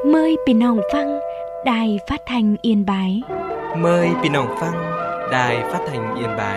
Mờiพี่น้องฟังđài phát thanh Yên Bái. Mời พี่น้องฟัง Đài Phát thanh Yên Bái.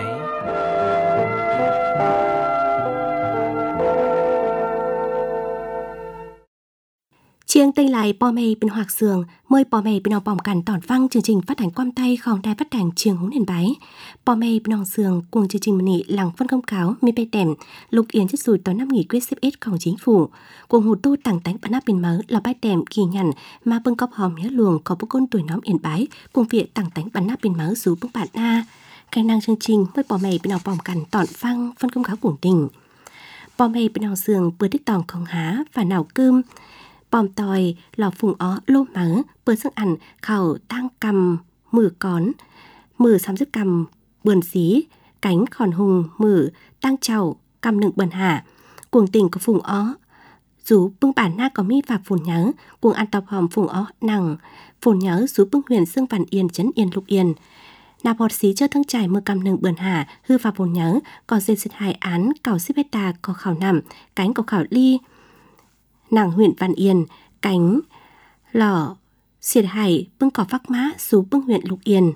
Chiêng tây lại po mê bên Hoạt Sường, mời po mê bên bỏng cản tỏn phăng chương trình phát hành quam tayของđài phát thanh Chiêng Húng Yên Bái. Po mê bên Sường cùng chương trình mani làng phân công cáo mi bê tèm lục yến chất rùi tối năm nghỉ quyết xếp ítของchính phủ cùng hụt tu tặng tánh bản áp bên mớ là bái tèm kỳ nhận mà bưng cọp hòm nhớ luồng có bức côn tuổi nhóm Yên Bái cùng việc tặng tánh bản áp bên mớ rú bưng bạn na cái năng chương trình mời po mê bên bỏng cản tỏn phăng phân công cáo cùng tình. Po mê bên Sường vừa tích tòng không há và nào cơm bòm tòi, lò phùng ó, lô mớ, bơ sức ăn, khẩu, tang cầm, mử cón, mử xăm dứt cầm, bườn xí, cánh khòn hùng, mử, tang chầu, cầm nựng bần hạ, cuồng tình có phùng ó. Rú bưng bản na có mi và phồn nhớ, cuồng ăn tọc hòm phùng ó, nằng, phồn nhớ rú bưng huyền xương vạn yên chấn yên lục yên. Nà bọt xí chơ thương trải mưa cầm nựng bần hạ, hư và phồn nhớ, có dên xịt hài án, cào xếp beta, có khảo nằm, cánh có khảo ly, nàng huyện Văn Yên, cánh, lò, xiệt hải, bưng cỏ phác mã, xú bưng huyện Lục Yên.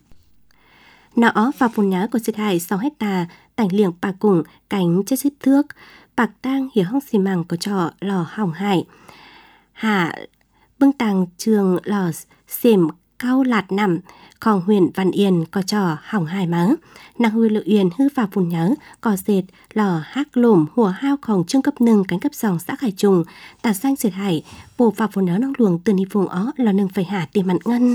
Nọ và phồn nhớ của xiệt hải 6 hectare, tảnh liệng bà cùng, cánh chất xếp thước, bạc tang hiểu hong xì măng có trò lò hỏng hải. Hạ, bưng tàng trường lò xềm cao lạt nằm, còn huyện Văn Yên có trò hỏng hải mớ. Nàng huy Lự Yên hư vào phồn nhớ, có dệt lò hác lồm hùa hao khổng trương cấp nâng cánh cấp dòng xã Hải Trùng, tà xanh xiệt hải, bổ vào phồn nhớ nông luồng từ ni vùng ó là nâng phải hạ tiền mặn ngân.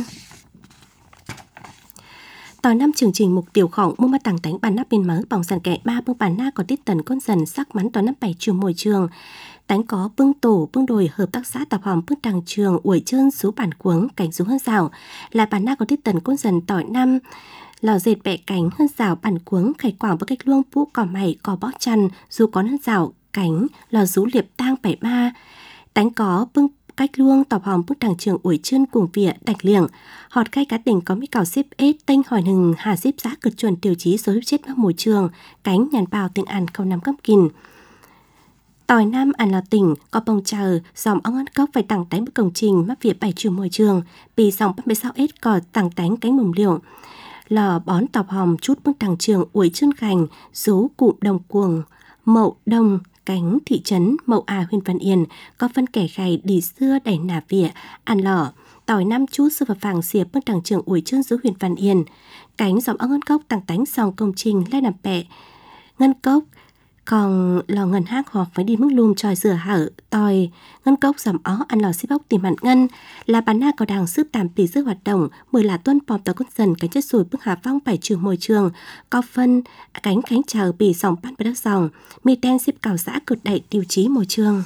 Tòa năm chương trình mục tiêu khổng mua mặt tàng tánh bản nắp bên mớ bỏng dàn kẻ ba bưng bản na có tiết tần con dần sắc mắn tòa năm 7 trường môi trường. Tánh có bưng tổ bưng đồi hợp tác xã tập hòm bưng tàng trường uổi trơn số bản cuống cảnh rú hơn rào là bản na có tiết tần con dần tỏi năm lò dệt bẹ cánh hơn rào bản cuống khải quảng với cách luông pú cỏ mày cỏ bó chăn dù có hơn rào cánh lò rú liệp tang 73 tánh có bưng cách luông tọp hòm bức tàng trường uổi chân cùng vỉa đạch liệng họt khai cá tỉnh có mấy cào xếp ết tênh hỏi nừng hà xếp giá cực chuẩn tiêu chí số chết mắc môi trường cánh nhàn bào tiếng ăn câu năm cấp kìn tỏi nam ăn là tỉnh có bông chờ dòng ong ăn cốc phải tặng tánh một công trình mắc việc 7 trường môi trường bị dòng 36 ết có tặng tánh cánh mồm liều lò bón tọp hòm chút bức tàng trường uổi chân gành rú cụm đồng cuồng mậu đông cánh thị trấn Mậu À huyện Văn Yên có phân kẻ gầy đi xưa đẩy nà vỉa ăn lò tỏi năm chút sư và vàng xìa bức tàng trường uổi chân dưới huyện Văn Yên cánh dòng ong ngân cốc tặng tánh sòng công trình lai nằm bẹ ngân cốc còn lò ngân hát hoặc phải đi mức lùm tròi rửa hở tòi ngân cốc dòng ó ăn lò xếp bóc tìm mặn ngân là bán na có đàng sức tạm tỷ dư hoạt động 10 là tuân bòm tàu con dần cánh chất sùi bức hạ phong 7 trường môi trường có phân cánh khánh chờ bì dòng ban bê đất dòng mi ten xếp cào xã cực đẩy tiêu chí môi trường.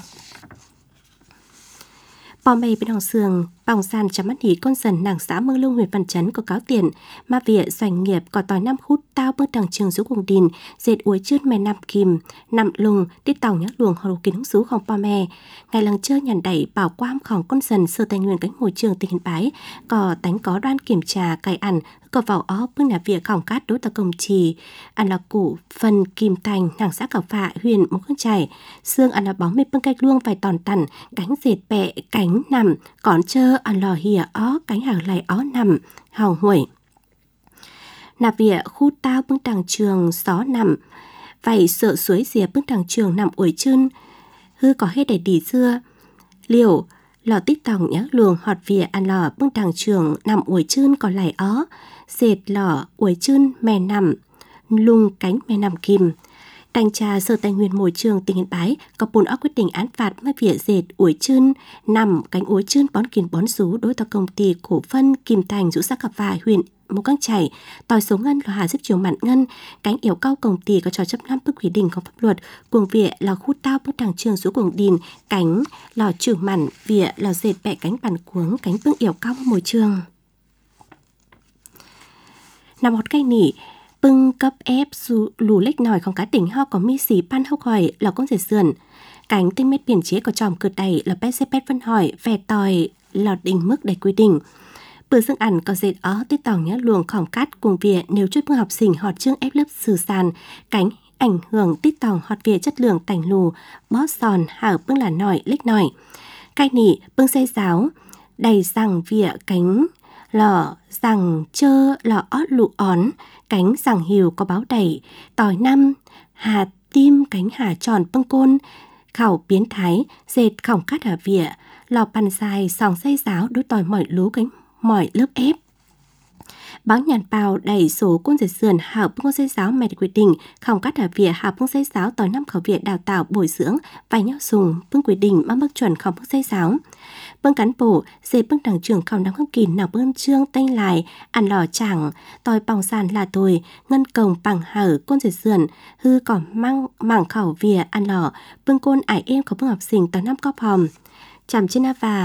Bò mây bên Hồng Sường, bỏng sàn chấm mắt hí con dần nàng xã Mương Lung huyện Văn Chấn có cáo tiền, mà vỉa doanh nghiệp có tỏi 5 khút tao bước đằng trường rú cùng đìn, dệt uối chươn mè nằm kìm, nằm lùng, tiết tàu nhắc luồng hồ kín hứng rú không bò mè. Ngày lần chơi nhàn đẩy bảo quamของcon dần sơ tây nguyên cánh môi trường tỉnh Yên Bái, có tánh có đoan kiểm trà cày ăn, có vào ó bước nà vỉa khỏng cát đối tàu công trì, ăn là củ, phần kim thành, nàng xã Cảo Phạ, huyện Mông Khương Trải, xương ăn là bóng mê bưng cách luông vài tòn tằn, cánh dệt bẹ, cánh nằm, còn chơ ăn lò hìa ó cánh hàng lại ó nằm hào huổi nạp vỉa khu tao bưng tàng trường xó nằm vậy sợ suối dìa bưng tàng trường nằm uổi chân hư có hết để đi xưa liều lò tích tòng nhá luồng họt vỉa ăn lò bưng tàng trường nằm uổi chân còn lại ó dệt lò uổi chân mè nằm lung cánh mè nằm kìm. Thanh tra Sở Tài nguyên Môi trường tỉnh Yên Bái có 4 óc quyết định án phạt mai vỉa dệt uổi chân nằm cánh uổi chân bón kín bón rú đối tàu công ty cổ phân Kim Thành rũ xã Cà Phà huyện Mông Cang Chảy tỏi số ngân là hà giúp chiều mặn ngân cánh yếu cao công ty có trò chấp năm bức quy định không pháp luật cuồng vỉa là khu tao bức đằng trường rú cuồng đìn cánh lò trường mặn vỉa lò dệt bẹ cánh bàn cuống cánh bưng yếu cao môi trường nằm hot cây nỉ bưng cấp ép lù lếch nòi không cá tỉnh ho có mi xí pan hốc hỏi là con dệt sườn cánh tinh mét biển chế có tròm cực đầy là pet phân hỏi về tòi lọt đỉnh mức để quy định bữa dương ẩn có dệt ó tiết tòng nhá luồng khỏng cát cùng vỉa nếu chút bưng học sinh họt chương ép lớp sử sàn cánh ảnh hưởng tiết tòng họt vỉa chất lượng tành lù bó sòn hảo bưng là nòi lếch nòi cay nỉ bưng xây giáo đầy rằng vỉa cánh lò rằng chơ lò ót lụ ón, cánh rằng hiều có báo đẩy, tỏi năm, hà tim cánh hà tròn bưng côn, khảo biến thái, dệt khổng cát hà vỉa, lò bàn dài sòng dây giáo đối tỏi mỏi lú cánh mỏi lớp ép. Báo nhàn bào đẩy số côn dệt sườn hảo bưng con dây giáo mẹ quyết định khổng cát hà vỉa hảo bưng dây giáo tỏi năm khảo vỉa đào tạo bồi dưỡng vài nhau dùng bưng quyết định mang mức chuẩn khổng bưng dây giáo. Bưng cán bộ, dê bưng đảng trưởng khảo năm khâm kỳ nào bưng trương tanh lại, ăn lò chẳng, tỏi bòng sàn là tồi, ngân cồng bằng hở côn dệt sườn, hư cỏ mang mảng khảo vỉa ăn lò, bưng côn ải êm có bưng học sinh tỏi năm cóp hòm. Chằm trên và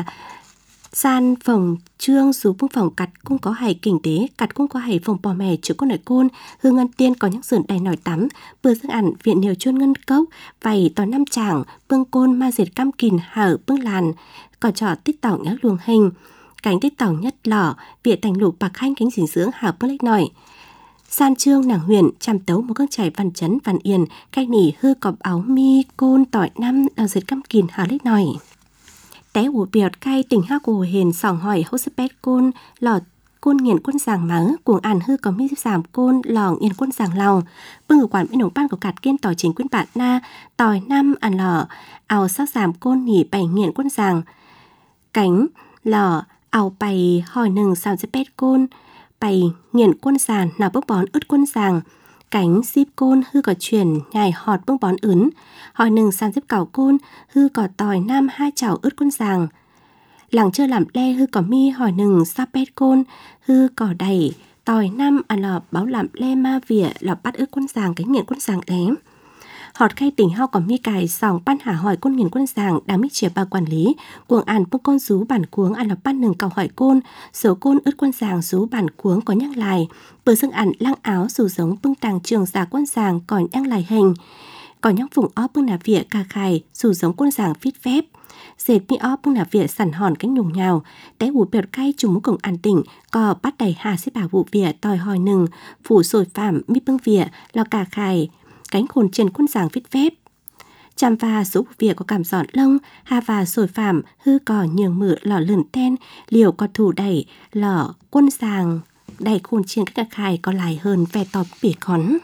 san phòng trương dù bưng phòng cắt cũng có hài kinh tế, cắt cũng có hài phòng bò mè chữ con nội côn, hư ngân tiên có những sườn đầy nổi tắm, bữa dương ẩn viện nhiều chuôn ngân cốc, vầy tỏi năm chảng, bưng côn ma dệt cam kìn hở bưng làn, có trò tích tỏng nhắc luồng hình, cánh tích tỏng nhất lỏ, vỉa thành lục bạc khanh cánh dinh dưỡng hở bưng lách nổi. San trương nàng huyền chăm tấu một con chảy văn chấn văn yên, cách nỉ hư cọp áo mi côn tỏi năm đào dệt cam kìn hở lách nổi. Té ủ biọt cay tỉnh ha cổ hền sòng hỏi hô sếp côn lò côn nghiền quân giàng máu cuồng ản hư có mi giảm côn lò nghiền quân giàng lò bưng ở quản bên đồng ban của cạt kiên tỏi chính quyên bạn na tỏi năm ăn lò ảo sắc giảm côn nỉ bày nghiền quân giàng cánh lò ảo bày hỏi nừng sao sếp côn bày nghiền quân giàng nào bước bón ướt quân giàng cánh ship côn hư có chuyển nhài họt bưng bón ướn hỏi nừng san xếp cảo côn hư có tỏi nam hai chảo ướt quân giàng làng chơi làm le hư có mi hỏi nừng sa pet côn hư cỏ đầy tỏi năm ăn lò báo làm le ma vỉa lò bắt ướt quân giàng cái nghiện quân giàng đém họt khay tỉnh hao có mi cài sòng ban hà hỏi côn nghiền quân giàng đã mi chia bà quản lý cuồng ăn bưng con rú bản cuống ăn lò ban nừng cầu hỏi côn số côn ướt quân giàng rú bản cuống có nhắc lại bữa dương ăn lăng áo dù giống bưng tàng trường giả quân giàng còn nhắc lại hình còn nhắc vùng óp bưng nà vỉa cà khài dù giống quân giàng phít phép dệt mi óp bưng nà vỉa sẵn hòn cánh nhùng nhào té ủ bẹt cay trùng mũ cổng ăn tỉnh có bắt đầy hà xếp bà vụ vỉa tòi hỏi nừng phủ sồi phạm mi bưng vỉa lò cà khài cánh khôn trên quân giàng viết phép chăm và số vụ việc có cảm giọt lông hà và sồi phạm hư cò nhường mự lò lửn ten liều có thủ đẩy lò quân giàng đầy khôn trên các khai có lại hơn ve tọp bỉ khón.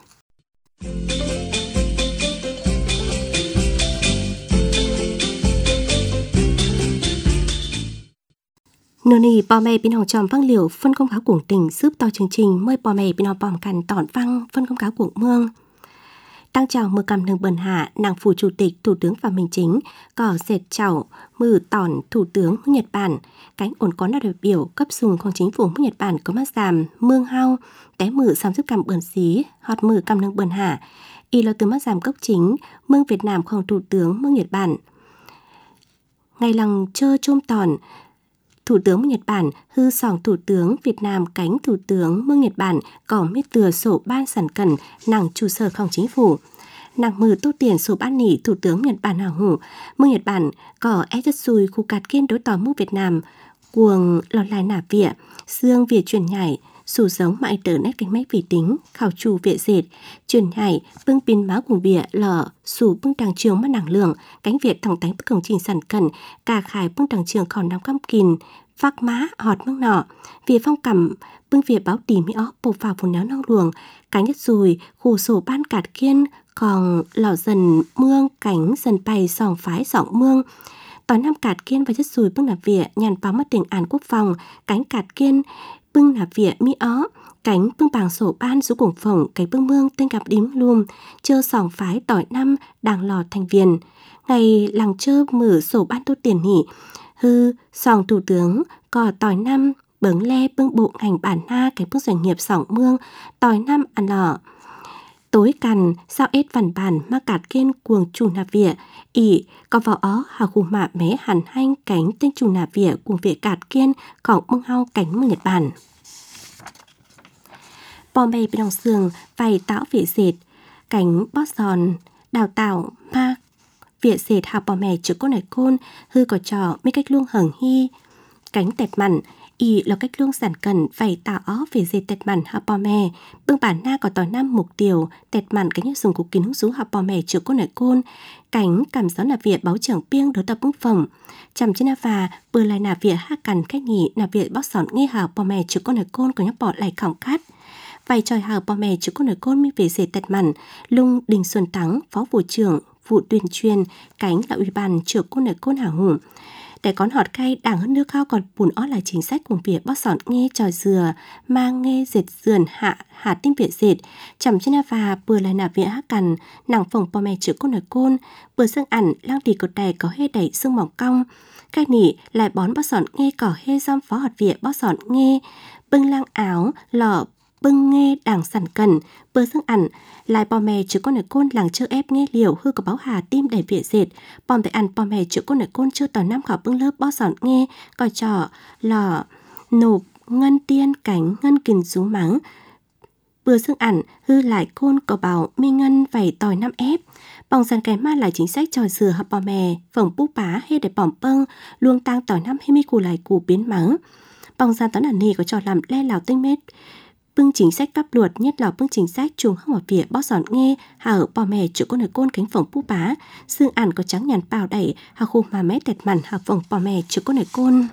Nô nì bò mè bên hồng tròm văng liều phân công cáo cuồng tỉnh giúp to chương trình mời bò mè bên hồng bòm cằn tỏn văng phân công cáo cuồng mương tăng chào mưa cầm nâng bần hạ nàng phủ chủ tịch thủ tướng và minh chính cỏ dệt chảo mưa tỏn thủ tướng nước Nhật Bản cánh ổn có đại biểu cấp dùngของchính phủ nước Nhật Bản có mắt giảm mương hao té mưa xăm giúp cầm bẩn xí hot mưa cầm nâng bần hạ y là từ mắt giảm cấp chính mương Việt Namของthủ tướng nước Nhật Bản ngày lằng chơ chôm tỏn Thủ tướng Nhật Bản hư sòng Thủ tướng Việt Nam cánh Thủ tướng mương Nhật Bản có miết từa sổ ban sản cẩn nàng trụ sởของchính phủ. Nàng mừ tô tiền sổ ban nỉ Thủ tướng Nhật Bản hào hủ. Mương Nhật Bản có ép chất xùi khu cạt kiên đối tỏ mương Việt Nam cuồng lọt lại nả vỉa, xương vỉa chuyển nhảy, sủ giống mãi tờ nét cánh máy vì tính, khảo trù vỉa dệt, chuyển nhảy, bưng pin máu cùng vỉa lở, sủ bưng đằng trường mắt nàng lượng, cánh vỉa thẳng tánh bất công trình sản cẩn, cà khải bưng đằng trường khảo nắm căm kìn, phác má họt mương nọ, vỉa phong cầm bưng vỉa báo tỉ mỹ ó bột vào phun néo nong luồng, cánh nhất rùi khu sổ ban cạt kiên còn lò dần mương cánh dần bày sòng phái sòng mương. Tỏi năm cạt kiên và chất rùi bưng nạp vỉa nhàn báo mất tỉnh an quốc phòng, cánh cạt kiên bưng nạp vỉa mỹ ó, cánh bưng bảng sổ ban số cổng phổng, cánh bưng mương tên gặp đím lùm, chơ sòng phái tỏi năm đàng lò thành viên. Ngày làng chơ mở sổ ban tô tiền hỉ, hư sòng thủ tướng cò tỏi năm bướng le bưng bộ ngành bản na cánh bưng doanh nghiệp sòng mương tỏi năm ăn lò. Tối cằn sao ết vằn bàn ma cạt kiên cuồng chủ nạp vỉa ỉ có vào ó hà khu mạ mé hẳn hanh cánh tên chủ nạp vỉa cuồng vỉa cạt kiên còn mưng hao cánh mương Nhật Bản. Bò mè bên đồng sườn vầy táo vỉa dệt cánh bót giòn đào tạo ma vỉa dệt hà bò mè chữ cô này côn hư có trò mấy cách luông hởng hy cánh tẹt mặn ý là cách luôn sản cần phải tạo ó về dây tẹt mặn hạ bò mè. Bưng bản na có tỏi năm mục tiêu tẹt mặn cái như dùng của kiến hữu rú hạ bò mè chữa cô nải côn. Cánh cảm gió là việc báo trưởng piêng đối tập bưng phẩm. Chầm trên na và bừa lại nà việc hạ cằn cách nhị nà việc bóc sòn nghe hạ bò mè chữa cô nải côn có nhóc bỏ lại khỏng cắt. Vài tròi hạ bò mè chữa cô nải côn mi về dây tẹt mặn. Lung Đình Xuân Thắng, phó vụ trưởng vụ tuyên truyền cánh là ủy ban chữa cô nải côn hả hùng. Để con họt cay đảng hơn nước cao còn bùn ó là chính sách của việc bóc sòn nghe tròi dừa mang nghe dệt dườn hạ tim viện dệt chầm trên na và bừa lại nà viện hát cằn nàng phòng bò mè chữa cô nải côn bừa xương ẩn lang đi cột đài có hê đẩy xương mỏng cong cái nỉ lại bón bóc sòn nghe cỏ hê giom phó họt viện bóc sòn nghe bưng lang áo lọ bưng nghe đảng sản cần bừa xương ẩn lại bò mè chữa con nải côn làng chơ ép nghe liều hư có báo hà tim đầy viện dệt bòm tại ăn bò mè chữa con nải côn chưa tỏ năm khỏi bưng lớp bó sòn nghe coi trò lò nộp ngân tiên cánh ngân kình rú mắng bừa xương ẩn hư lại côn có bảo mi ngân vầy tòi năm ép bòng dàn cái ma lại chính sách tròi dừa hợp bò mè phồng bú bá hay để bỏm pâng luông tang tỏi năm hay mi cù lại cù biến mắng bòng dàn toán ẩn nì có trò làm le lào tinh mết bưng chính sách pháp luật nhất là bưng chính sách chuồng không ở phía bó sòn nghe hà ở bò mè chữa con nải côn cánh phồng bú bá xương ẩn có trắng nhàn bào đẩy hà khu mà mét tẹt mặn hà phồng bò mè chữa con nải côn.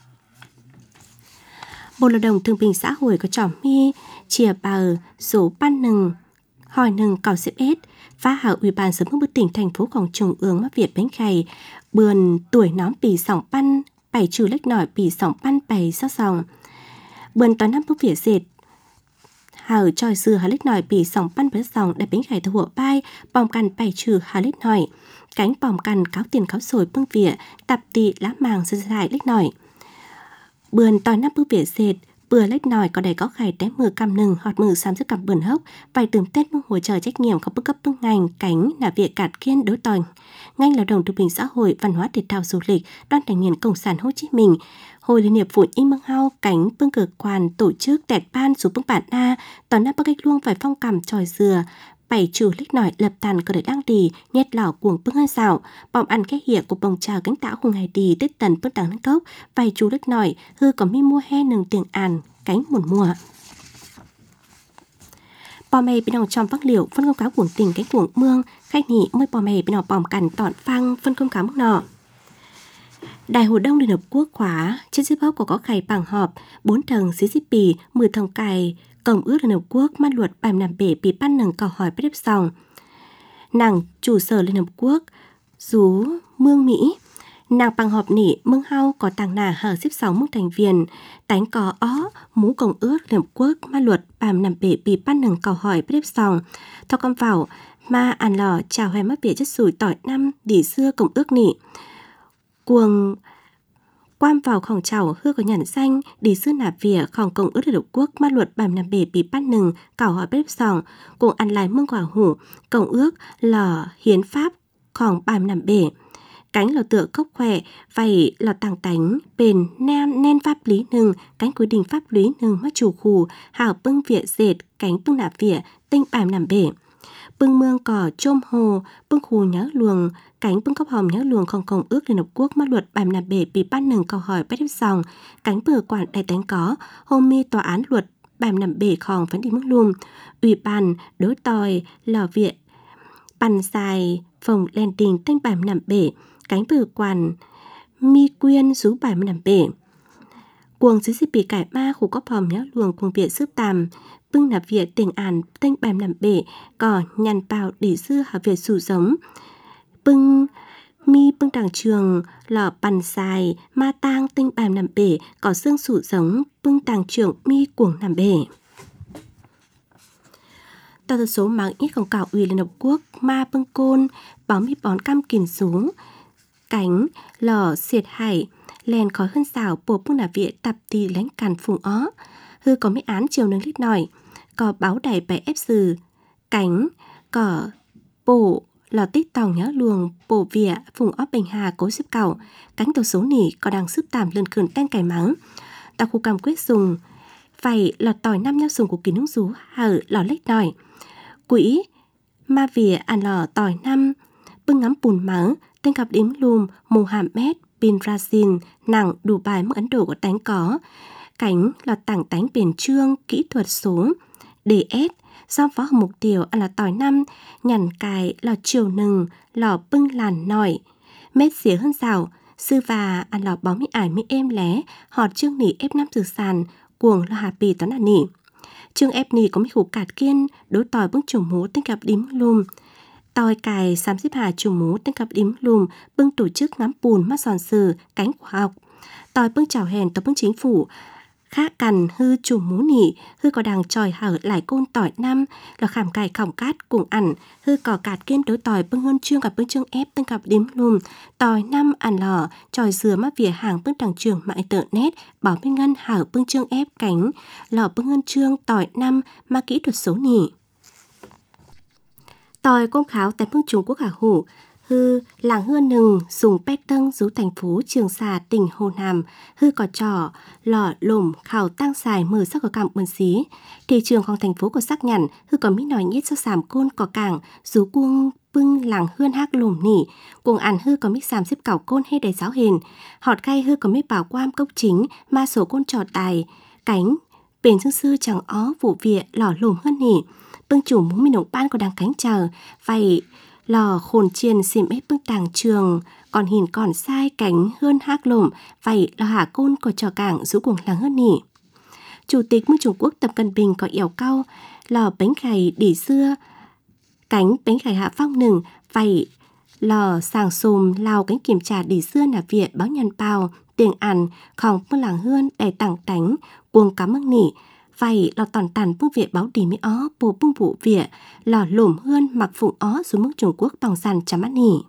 Bộ Lao động Thương binh Xã hội có trò mi chia bờ số ban nừng hỏi nừng cầu xếp ết phá hảo ủy ban sớm mức tỉnh thành phốของtrung ương mắc Việt bánh khay bườn tuổi nóm bì sòng pan bảy trừ lách nổi bì sòng pan bảy sao sòng bườn toán năm bước Việt dệt hảo tròi dừa hà lít nổi bì sòng pan bớt sòng để bánh khay thua bay bòm cằn bảy trừ hà lít nổi cánh bòm cằn cáo tiền cáo sồi bưng vỉa tập tị lá màng dư dài lít nổi bườn tòi năm bước Việt dệt bừa lách nòi có đầy có khải té mưa cam nừng họt mưa xám sức cằm bườn hốc vài tường tết mong hỗ trợ trách nhiệm có bức cấp bưng ngành cánh là việc cạt kiên đối tòi ngành lao động thương binh xã hội văn hóa thể thao du lịch đoàn thanh niên cộng sản Hồ Chí Minh Hội Liên hiệp Phụ nữ Mương Hao cánh bưng cơ quan tổ chức tẹt ban số bưng bản a toàn năm bắc cách luông phải phong cằm tròi dừa bảy trừ lích nổi lập tàn cơ để đang đi nhét lỏ cuồng bưng hơn xảo bòm ăn cái hiệu của bông trà cánh tảo của ngày đi tết tần bưng đằng nâng cốc vài chú lích nổi hư có mi mua he nừng tiền àn cánh một mùa bò mè bên trong vác liệu phân công cáo cuồng tình cái cuồng mương khách nhị mới bò mè bên trong bòm cằn tọn phăng phân công cáo mức nọ. Đại hội Đông Liên Hợp Quốc khóa trên xếp hốc có khải bảng họp 4 thằng CCP 10 thằng cài Công ước Liên Hợp Quốc man luật bài nằm bể bị ban nâng câu hỏi bất đếp sòng nàng chủ sở Liên Hợp Quốc rú mương Mỹ nàng bằng họp nỉ mương hao có tàng nà hở xếp 6 mức thành viên tánh có ó mũ Công ước Liên Hợp Quốc man luật bài nằm bể bị ban nâng câu hỏi bất đếp sòng thọ con vào ma ăn lò chào hoài mất bể chất sủi tỏi năm đỉ xưa Công ước nỉ cuồng quan vào khổng chảo hư có nhận danh đi xưa nạp vỉa khổng Công ước Liên Hợp Quốc ma luật bài nằm bể bị bắt nừng cảo hỏi bếp sòng cùng ăn lại mương quả hủ Công ước lò hiến pháp khổng bài nằm bể cánh lò tựa cốc khỏe vậy lò tàng tánh bền nên pháp lý nừng cánh quy định pháp lý nừng mất chủ khủ hảo bưng vỉa dệt cánh bưng nạp vỉa tinh bài nằm bể bưng mương cỏ chôm hồ bưng khù nhớ luồng cánh bưng cốc hòm nhớ luồng không Công ước Liên Hợp Quốc ma luật bài nằm bể bị ban nừng câu hỏi bắt đếp sòng cánh bừa quản đại tánh có hôm mi tòa án luật bài nằm bể khòng vấn đi mức lùm ủy ban đối tòi lò viện bàn dài phòng len đình tên bài nằm bể cánh bừa quản mi quyên rú bài nằm bể cuồng xứ xịp bị cải ma khu cốc hòm nhớ luồng cuồng viện sức tàm bưng nạp viện tình ản tên bài nằm bể cỏ nhằn bào để dưa hạ viện sủ giống bưng mi bưng đằng trường lò bàn dài ma tang tinh bài nằm bể có xương sủ giống bưng đằng trường mi cuồng nằm bể tờ tờ số mạng ít không cảo ủy Liên Hợp Quốc ma bưng côn báo mi bón cam kìm xuống cánh lò xiệt hải len khói hơn xảo bộ bưng nạp viện tập tì lánh càn phùng ó hư có mấy án chiều nâng lít nổi có báo đẩy bài ép sừ cánh có bộ lò tích tòng nhớ luồng bộ vỉa phùng óp bình hà cố xếp cẩu cánh tàu số nỉ có đang sức tàm lần khẩn tên cải mắng tàu khu cam quyết dùng phải lọt tỏi năm nhau dùng của kín hung rú hở lò lách nổi quỹ ma vỉa ăn lò tỏi năm bưng ngắm bùn mắng tên gặp đếm lùm Mohammed bin Razin nàng đủ bài mức Ấn Độ của tánh có cánh là tảng tánh bền trương kỹ thuật số DS do phó mục tiêu là tỏi năm nhằn cài là chiều nừng lò bưng làn nỏi mét xía hơn rào sư và ăn lò bó mi ải mi êm lé họt chương nỉ ép năm từ sàn cuồng là hà bì toán là nỉ chương ép nỉ có mấy khủ cạt kiên đối tỏi bưng chủng mú tên cặp đím lùm tỏi cài xám xếp hà chủng mú tên cặp đím lùm bưng tổ chức ngắm bùn mắt giòn sừ cánh khoa học tỏi bưng chào hèn tỏi bưng chính phủ khác cằn hư chủng mú nỉ hư có đàng tròi hở lại côn tỏi năm là khảm cài khỏng cát cùng ẩn hư cò cạt kiên đối tỏi bưng hơn chương gặp bưng chương ép tên cặp đím lùm tỏi năm ẩn lò tròi dừa mắt vỉa hàng bưng đằng trường mại tợ nét bảo bên ngân hở bưng chương ép cánh lò bưng hơn chương tỏi năm mà kỹ thuật số nỉ tỏi công kháo tại bưng Trung Quốc hà hủ hư làng hưa nừng dùng pét tân rú thành phố Trường Sa tỉnh Hồ Nam hư cỏ trỏ lò lồm khảo tăng xài mở sắc có cảm ơn xí thị trườngของthành phố có xác nhận hư có mỹ nói nhất cho sàm côn có cảng rú cuông bưng làng hươn hác lồm nỉ cuồng ăn hư có mít sàm xếp cảo côn hay đầy giáo hình họt gai hư có mít bảo quam cốc chính ma số côn trò tài cánh bền dương sư chẳng ó vụ vịa lò lồm hơn nỉ bưng chủ muốn mình động ban có đang cánh chờ vậy lò khồn chiên xìm ép bưng tàng trường còn hình còn sai cánh hơn hác lồm vậy lò hạ côn có trò cảng rú cuồng làng hơn nỉ chủ tịch nước Trung Quốc Tập Cận Bình có yểu cao lò bánh khày đỉ xưa cánh bánh khày hạ phong nừng vậy lò sàng xùm lao cánh kiểm tra đỉ xưa là Việt báo nhân bao tiền ăn khòng bưng làng hơn để tặng tánh cuồng cá măng nỉ vậy lò tòn tàn bưng Việt báo đỉ mỹ ó bồ bưng vụ Việt lò lổm hơn mặc phụng ó xuống mức Trung Quốc bằng sàn chấm ăn nỉ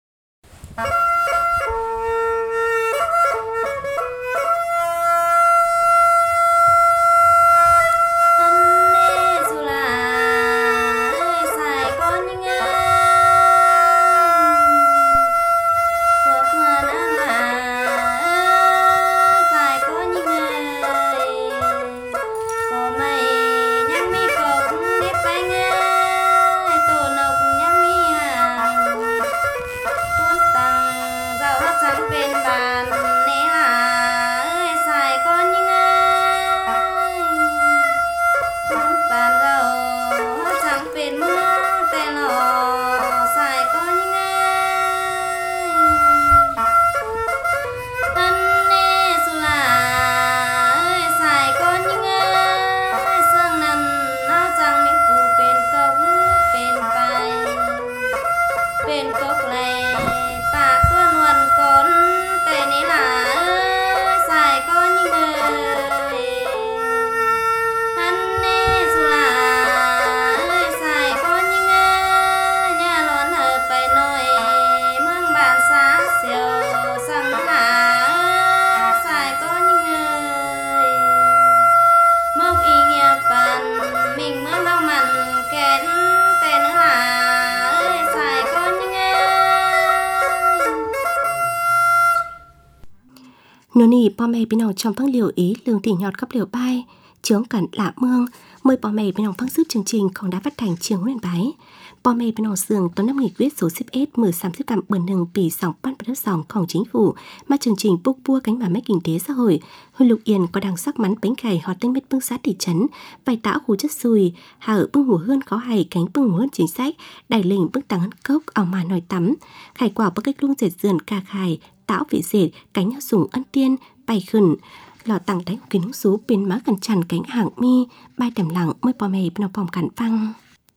Nô nì bò mè bên nào trong phương liều ý lường thì nhọt cấp liều bay chướng cẩn lạ mương mời bò mè bên nào phương sức chương trình còn đã phát thành trường huyện bái bò mè bên nào giường có 5 nghị quyết số xếp S 13 xếp cảm bẩn nừng bì sòng ban bất sòngของchính phủ mà chương trình bốc bua cánh bà máy kinh tế xã hội huyện Lục Yên có đang sắc mắn bánh cày họ tên biết bưng xã thị trấn bày tạo khu chất xùi hà ở bưng hùa hơn có hay cánh bưng hùa hơn chính sách đẩy lình bưng tăng hân cốc ở mà nồi tắm khải quả bắc cách luôn dệt dườn ca khải tạo vị dệt cánh dùng ân tiên bày khẩn lò tặng đánh kính số bên má gần chằn cánh hàng mi bay tầm lặng mới bò mè bên phòng cản phăng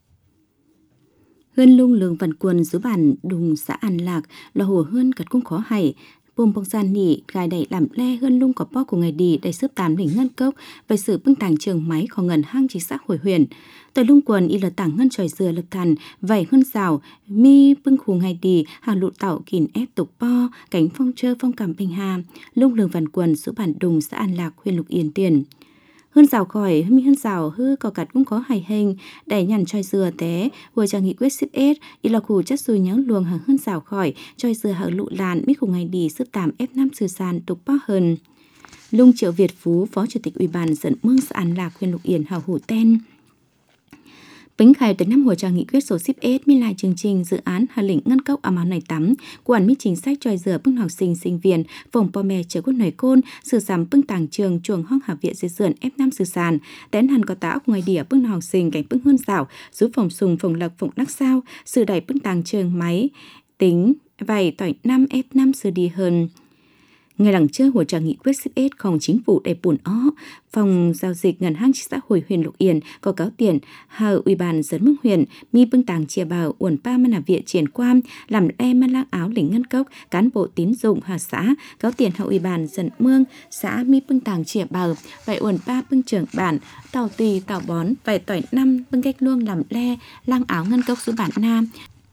hơn lung lường vần quần dưới bản đùng xã An Lạc là hồ hơn cật cung khó hay bông bông gian nỉ gài đẩy làm le hơn lung có po của ngày đi đầy xếp tàn đỉnh ngân cốc về sự bưng tàng trường máy khó ngần hang chính xã hồi huyền tại lung quần y là tảng ngân tròi dừa lực thần vảy hơn rào mi bưng khù ngày đi hà lụ tạo kìn ép tục po cánh phong trơ phong cảm bình hà lung lường vần quần dưới bản đùng xã An Lạc huyện Lục Yên tiền hơn rào khỏi mi hơn rào hư có cặt cũng có hài hình đẩy nhằn tròi dừa té vừa cho nghị quyết xếp S y là khu chất xùi nhắng luồng hàng hơn rào khỏi tròi dừa hở lụ làn mi cùng ngày đi sức tạm F5 sư sàn tục po hơn lung Triệu Việt Phú phó chủ tịch ủy ban dẫn mương xã An Lạc huyện Lục Yên hào hủ ten Bính khai tới năm hồ trà nghị quyết số 10S mi lại chương trình dự án Hà Lĩnh Ngân Cốc ảm áo này tắm, quản lý chính sách tròi dừa bưng học sinh sinh viên, vùng po mè chờ quân nổi côn, sử giảm bưng tàng trường chuồng hong hạ viện dưới sườn F5 sử sàn, tén hẳn có táo ngoài đỉa bưng học sinh cảnh bưng hơn xảo, giúp phòng sùng phòng lộc phòng đắc sao, sự đẩy bưng tàng trường máy, tính, vầy tỏi 5 F5 sự đi hơn. Ngày lẳng chơi hồ trà nghị quyết 10Sของchính phủ đầy buồn ó, phòng giao dịch ngân hàng xã hội huyện Lục Yên có cáo tiền hờ ủy ban dân mức huyện mi bưng tàng chia bào uẩn pa mà làm viện triển quan làm e mà lang áo lĩnh ngân cốc cán bộ tín dụng hà xã cáo tiền hờ ủy ban dân mương xã mi bưng tàng chia bào vậy uẩn pa bưng trưởng bản tàu tì tàu bón vậy tỏi 5 bưng cách luông làm le lang áo ngân cốc số bản nam.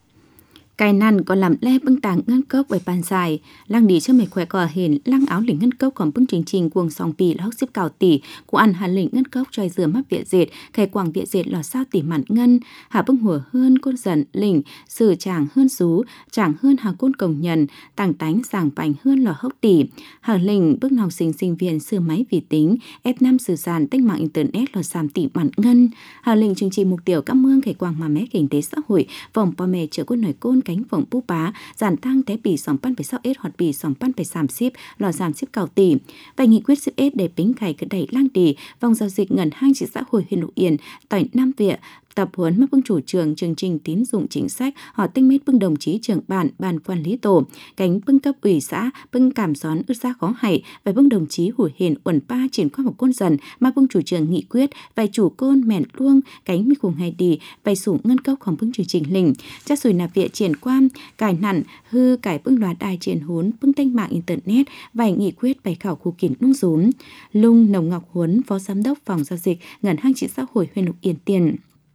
Cái năn còn làm le bưng tàng ngân cốc bởi bàn dài, lăng đi cho mày khỏe cò hiền lăng áo lĩnh ngân cốc còn bưng trình cuồng sòng pì là hốc xếp cào tỉ, của ăn hà lĩnh ngân cốc tròi dừa mắc viện dệt, khai quảng viện dệt lò sao tỉ mặn ngân, hà bưng hùa hơn côn dần lĩnh, sử chàng hơn xú, chàng hơn hà côn công nhân, tàng tánh sàng bành hơn lò hốc tỉ, hà lĩnh bưng học sinh viên sư máy vi tính, F5 sử sàn tách mạng internet lò sàm tỉ mặn ngân, hà lĩnh chương trình mục tiêu cảm ơn khai quảng mà mé kinh tế xã hội, vòng po mè chở quân nổi côn cánh vòng bú bá giảm tăng té bì sòng pan 6S hoặc bì sòng pan 30 lò giảm ship cào tỉ và nghị quyết 10S để bính khai cứ đẩy lang đi vòng giao dịch ngân hàng chỉ xã hội huyện Lục Yên tại Nam Viện tập huấn mắc bưng chủ trường chương trình tín dụng chính sách họ tinh mết bưng đồng chí trưởng bản ban quản lý tổ cánh bưng cấp ủy xã bưng cảm xón ước ra khó hảy và bưng đồng chí hủi hiền uẩn pa triển qua một côn dần mà bưng chủ trường nghị quyết vài chủ côn mẹn luông cánh mi cùng hay đi vài sủ ngân cốcของbưng chương trình lình chắc rồi nạp viện triển quan cải nặn hư cải bưng loạt đài triển huấn bưng tanh mạng internet vài nghị quyết vài khảo khu kiến nung rúm lung Nồng Ngọc Huấn phó giám đốc phòng giao dịch ngân hàng chỉ xã hội huyện Lục Yên tiền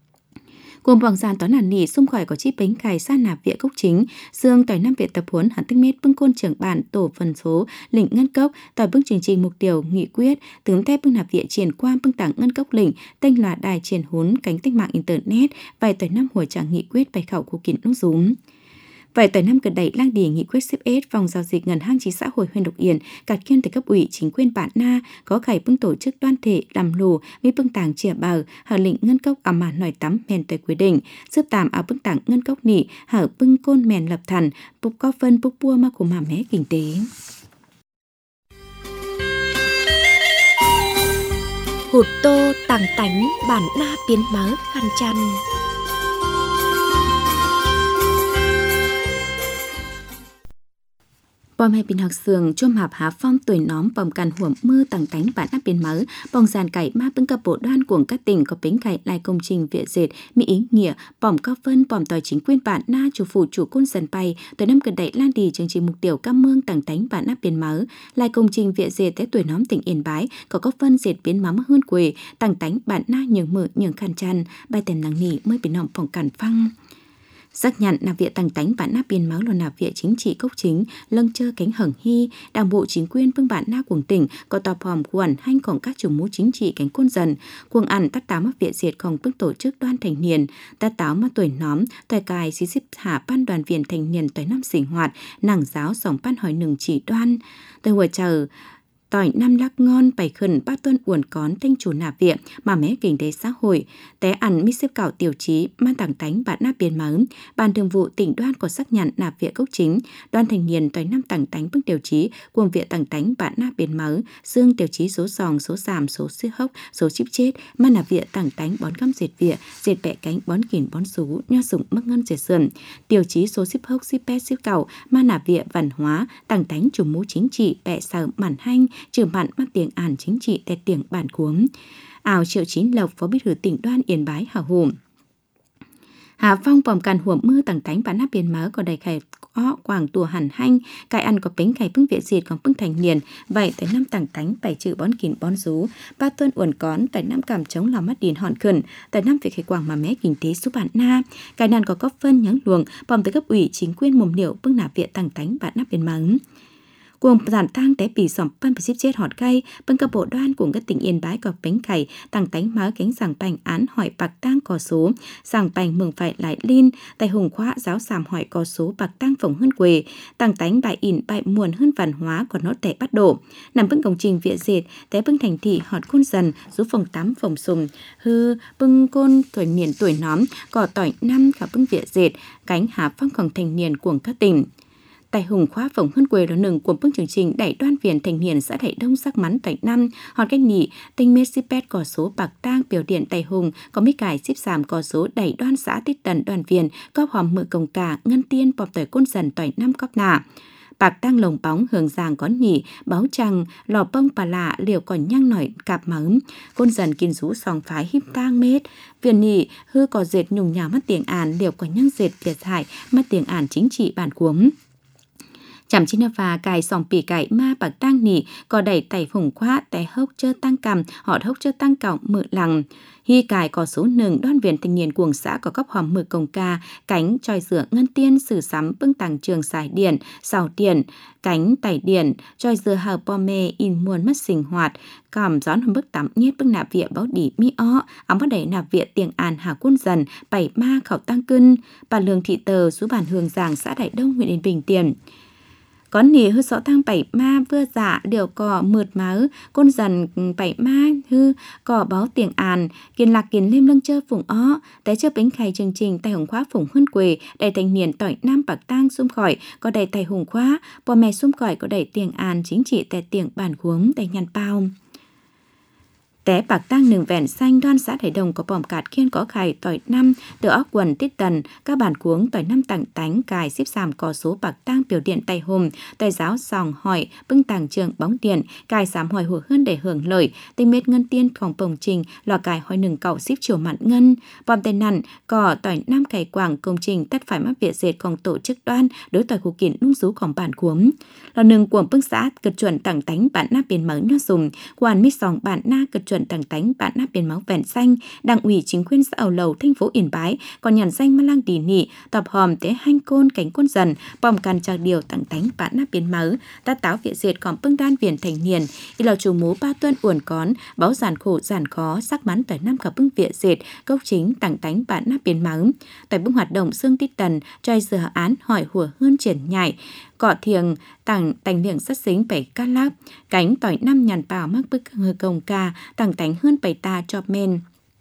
cùng bằng giàn toán hàn nỉ xung khỏi có chi bánh cài sa nạp viện cốc chính dương tỏi 5 viện tập huấn hẳn tinh mét bưng côn trưởng bản tổ phần số lĩnh ngân cốc tỏi bưng chương trình mục tiêu nghị quyết tướng thép bưng nạp viện triển quan bưng tảng ngân cốc lĩnh tanh loạt đài triển huấn cánh tách mạng internet vài tỏi 5 hồi trạng nghị quyết bài khảo của kiến nông rúm. Vậy tỏi 5 gần đẩy lang đi nghị quyết 10S phòng giao dịch ngân hàng chính xã hội huyện Lục Yên cạt kiên từ cấp ủy chính quyền bản na có khải bưng tổ chức đoàn thể làm lù mi bưng tàng chìa bào hở lĩnh ngân cốc ảm màn nổi tắm mèn tới quy định giúp tạm áo bưng tàng ngân cốc nỉ hở bưng côn mèn lập thần bục co phân bục bua mà của mà mé kinh tế. Hụt tô tàng tánh bản na biến mớ khăn chăn. Bom hay bình học sường chôm hạp há phong tuổi nóm bom càn huẩm mưa tàng cánh bản áp biến mớ bong giàn cải ma bưng cặp bộ đoan của các tỉnh có bính cải lại công trình viện dệt mỹ ý nghĩa bỏm cao phân bỏm tỏi chính quyền bản na chủ phủ chủ côn dần bay tuổi năm gần đẩy lan đi chương trình mục tiêu cam mương tàng tánh bản áp biến mớ lại công trình viện dệt tới tuổi nóm tỉnh Yên Bái có phân dệt biến mắm hơn quê tàng tánh bản na nhường mở nhường khăn chăn bài tèm nắng nỉ mới biến nòng phòng cản phăng. Xác nhận nạp viện tàng tánh bản nạp biên máu là nạp viện chính trị cốc chính lâng chơ cánh hởng hy đảng bộ chính quyền phương bản na của tỉnh có tọp hòm quần hanhของcác chủ mũ chính trị cánh côn dần cuồng ăn tát táo mắc viện diệtของphương tổ chức đoàn thành niên tát táo mà tuổi nóm tuổi cài xí xếp hạ ban đoàn viện thành niên tuổi năm sinh hoạt nàng giáo sòng ban hỏi nừng chỉ đoan tuổi hồi chờ tỏi 5 lắc ngon bày khẩn ba tuần uẩn cón thanh chủ nạp viện mà mé kinh tế xã hội té ăn mi xếp cảo tiểu chí man tàng tánh bản nạp biên mớm ban thường vụ tỉnh đoan có xác nhận nạp viện cốc chính đoàn thành niên tỏi 5 tàng tánh bước tiểu chí cuồng viện tàng tánh bản nạp biên mớ dương tiểu chí số sòng số giảm số xếp hốc số chip chết man nạp viện tàng tánh bón găm dệt viện dệt bẹ cánh bón kỉn bón sú nho dụng mắc ngân dệt sườn tiểu chí số ship hốc ship pet ship cảo man nạp viện văn hóa tàng tánh chủ mũ chính trị bẹ sở mản hanh trường bản mang tiếng Ản chính trị tại tiếng bản cuống ảo Triệu Chín Lộc phó bí thư tỉnh đoan Yên Bái hào hùng Hà Phong bòm càn huẩm mưa tàng tánh bản áp biên mớ có đầy khải có quảng tùa hẳn hanh cải ăn có bánh khải bưng viện diệt còn bưng thành niên vậy tại năm tàng tánh bảy chữ bón kín bón rú ba tuần uẩn cón tại năm cảm chống lòng mắt điền hòn khẩn tại năm việc khải quảng mà mé kinh tế số bản na cải nàn có phân nhắng luồng bòm tới cấp ủy chính quyền mồm liệu bưng nạp viện tàng tánh bản áp biên mớ cuồng giản tang té bị sỏm pan bị chết họt gây bưng các bộ đoan của các tỉnh Yên Bái có bánh cày tăng tánh má cánh sàng bành án hỏi bạc tang có số sàng bành mừng phải lại liên tại hùng khóa giáo sàm hỏi có số bạc tang phồng hơn quê tăng tánh bài ỉn bài muôn hơn văn hóa của nó tẻ bắt độ nằm bưng công trình viện dệt té bưng thành thị họt côn dần rú phòng tám phòng sùng hư bưng côn tuổi miền tuổi nóm cỏ tỏi năm cả bưng viện dệt cánh hạ phong còn thành niên của các tỉnh. Tại hùng khóa phồng hơn quê đó nừng của bức chương trình đẩy đoan viền thành niên xã Đại Đông sắc mắn tại năm hòn cách nhị tinh mê sipet có số bạc tang biểu điện tại hùng có mấy cải xếp giảm có số đẩy đoan xã Tít Tần đoàn viền cóp hòm mự công cả ngân tiên bọc tỏi côn dần tỏi năm cóp nà bạc tang lồng bóng hường giàng có nhỉ báo trăng lò bông bà lạ liều còn nhang nổi cạp mắm côn dần kiên rú sòng phái híp tang mết viền nhị hư có dệt nhung nhào mắt tiếng àn liều còn nhang dệt thiệt hại mắt tiếng àn chính trị bản cuống chạm chín và cài sòng pì cài ma bạc tang nỉ có đẩy tẩy phủng khóa té hốc chơ tăng cầm họ hốc chơ tăng cọng mự lằng hi cài có số nừng đoan viện thanh niên cuồng xã có cấp hòm mực công ca cánh tròi dựa ngân tiên sử sắm bưng tàng trường xài điện xào điện cánh tẩy điện tròi dựa hờ po mê in muôn mất sinh hoạt cảm gión hầm bức tắm nhiết bưng nạp viện báo đỉ mi ó ống bắt đẩy nạp viện tiền an hà quân dần bảy ma khẩu tăng cân bà lường thị tờ số bản hường giàng xã Đại Đông huyện Yên Bình tiền có nỉ hư sọ tăng bảy ma vừa dạ điều cỏ mượt máu côn dần bảy ma hư cỏ báo tiền àn kiên lạc kiên liêm lưng chơ phủng ó té chơ bánh khay chương trình tay hùng khóa phủng hơn quê đầy thành niên tỏi nam bạc tang xung khỏi có đầy tay hùng khóa bò mè xung khỏi có đầy tiền àn chính trị tại tiền bản huống đầy nhàn bao té bạc tang nừng vẹn xanh đoan xã Đại Đồng có bòm cạt khiên có khải tỏi năm từ óc quần Tít Tần các bản cuống tỏi năm tặng tánh cài xếp sàm có số bạc tang biểu điện tay hùng tỏi giáo sòng hỏi bưng tàng trường bóng điện cài sám hỏi hùa hơn để hưởng lợi tinh mết ngân tiên phòng bồng trình lò cài hỏi nừng cậu xếp chiều mặn ngân bòm tên nặn cỏ tỏi năm cài quảng công trình tất phải mắc viện dệt còn tổ chức đoan đối tỏi khu kiện nung rúของbản cuống lò nừng của bưng xã cực chuẩn tặng tánh bản na biển mỡ nhó dùng quan mít sòng bản na cực chuẩn tặng tánh bản na biển máu vẹn xanh đảng ủy chính quyền xã Ẩu Lầu thành phố Yên Bái còn nhàn danh ma lang tỉ nị tập hòm tế hanh côn cánh côn dần bòm can trạc điều tặng tánh bản na biển máu ta táo viện diệt còn bưng đan viền thành niên y lò chủ mú ba tuân uẩn cón báo giản khổ giản khó sắc mắn tỏi năm cả bưng viện diệt gốc chính tặng tánh bản na biển máu tại bưng hoạt động xương Tít Tần trai dừa án hỏi hùa hơn triển nhảy cọ thiềng tặng tành liệng sắt xính bảy cát láp cánh tỏi năm nhàn bào mắc bức hư công ca tặng tánh hơn bảy ta cho men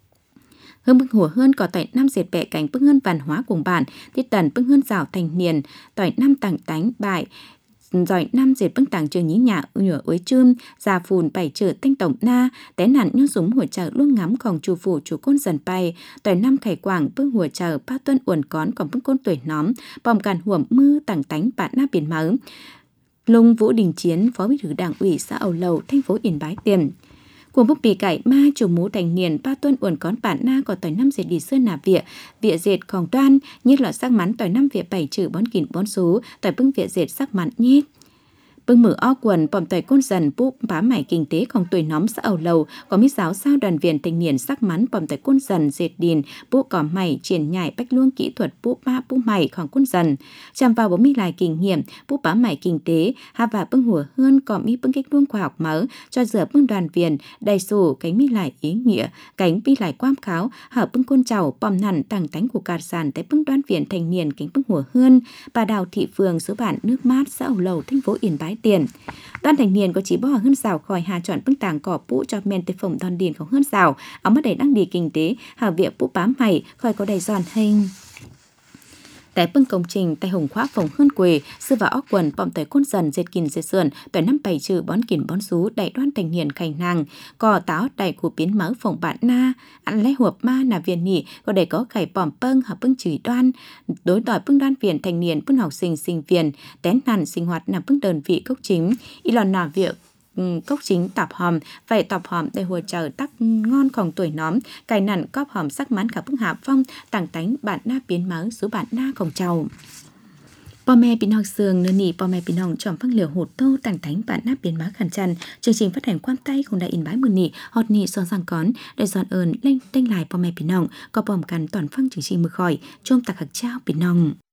hương bức hùa hơn có tỏi năm dệt bẹ cánh bức hơn văn hóa cùng bản Tít Tần bức hơn rào thành niên tỏi năm tặng tánh bại giỏi năm dệt bưng tàng trường nhí nhà nhửa uế chươm già phùn bảy chữ thanh tổng na té nạn nhó súng hùa chợ luôn ngắm còn chủ phủ chủ côn dần bay tỏi năm khải quảng bưng hùa chợ ba tuân uẩn cón còn bưng côn tuổi nóm bòm càn huẩm mư tàng tánh bạn na biển máu Lung Vũ Đình Chiến phó bí thư đảng ủy xã Ẩu Lầu thành phố Yên Bái tiền của bốc bì cải ma chủ mũ thành niên ba tuân uẩn cón bản na có tỏi năm dệt đi sơn nà vịa dệt còn đoan như là sắc mắn tỏi năm vịa bảy chữ bón kỉn bón số tỏi bưng vịa dệt sắc mắn nhít bưng mở o quần bòm tỏi côn dần búp bá mải kinh tế còn tuổi nóm xã Ẩu Lầu có mít giáo sao đoàn viên thanh niên sắc mắn bòm tỏi côn dần dệt điền búp cỏ mày triển nhảy bách luông kỹ thuật búp ba búp mày còn côn dần chạm vào 40 lại kinh nghiệm búp bá mải kinh tế ha và bưng hùa hơn có mi bưng cách luông khoa học mở cho dừa bưng đoàn viên đầy sổ cánh mi lại ý nghĩa cánh mi lại quam kháo hở bưng côn trầu bòm nằn tàng tánh của cà sàn tại bưng đoàn viên thanh niên cánh bưng hùa hơn bà Đào Thị Phường số bản nước mát xã Ẩu Lầu thành phố Yên Bái tiền đoàn thành niên có chỉ bỏ hơn rào khỏi hà chọn bưng tàng cỏ pũ cho men tới phòng đoàn điền có hơn rào ống mất đầy đăng đi kinh tế hà viện pũ bám mày khỏi có đầy giòn hình tại bưng công trình tại hồng khóa phòng hơn quê sư và óc quần bòm tỏi côn dần dệt kìn dệt sườn tỏi năm bảy chữ bón kìn bón sú đại đoan thành niên khành nàng cò táo đại của biến máu phòng bạn na ăn lấy hộp ma là viên nhị có để có khải bòm pâng hợp bưng chửi đoan đối tỏi bưng đoan viện thành niên bưng học sinh sinh viên tén nàn sinh hoạt nằm bưng đơn vị cốc chính y lòn nà việc cốc chính tạp hòm vậy tạp hòm để hùa chờ tắc ngon còn tuổi nóm cài nặn cóp hòm sắc mắn cả bức hạ phong tàng tánh bạn na biến máu số bạn na còn trầu bò mẹ bình học sườn nơi nỉ bò mẹ bình học chọn phăng liều hột tô tàng tánh bạn na biến máu khẩn trần chương trình phát hành quan tay không đại in bái mưa nỉ hot nỉ son sang cón để dọn ơn lên đánh lại bò mẹ bình học có bòm cắn toàn phăng chương trình mưa khỏi chôm tạc hạc trao bình học